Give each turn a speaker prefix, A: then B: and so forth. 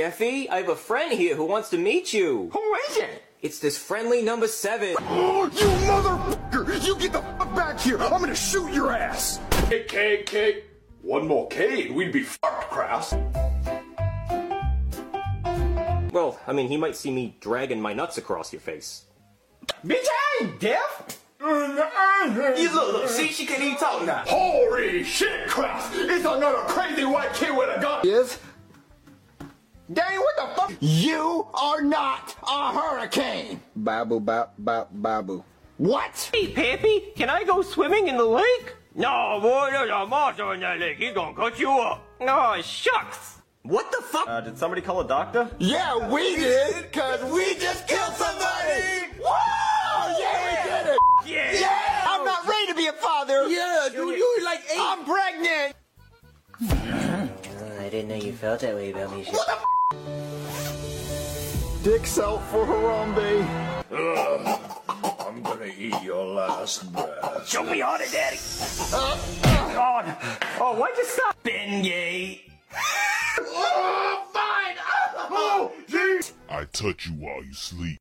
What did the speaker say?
A: Jeffy, I have a friend here who wants to meet you.
B: Who is it?
A: It's this friendly number 7.
C: Oh, you motherfucker! You get the fuck back here! I'm gonna shoot your ass!
D: K. One more K and we'd be fucked, Kraus.
A: Well, I mean, he might see me dragging my nuts across your face.
B: Bitch, I ain't deaf. You look, see, she can't even talk now.
D: Holy shit, Kraus! It's another crazy white kid with a gun!
C: Yes? Dang, what the fuck? You are not a hurricane! Babu, babu. What?
B: Hey, Pappy, can I go swimming in the lake? No, boy, there's a monster in that lake. He's gonna cut you up. Oh, shucks.
A: What the fuck?
E: Did somebody call a doctor?
C: Yeah, we did, cause we just killed somebody! Whoa! Yeah, we did it!
B: Yeah.
C: I'm not ready to be a father!
A: Yeah, dude, you were like 8.
C: I'm pregnant!
F: I didn't know you felt that way about me.
C: Dick's out for Harambe.
D: I'm gonna eat your last breath.
B: Show me on it, Daddy. Oh, why'd you stop? Beignet.
D: Oh, fine! Oh, jeez!
G: I touch you while you sleep.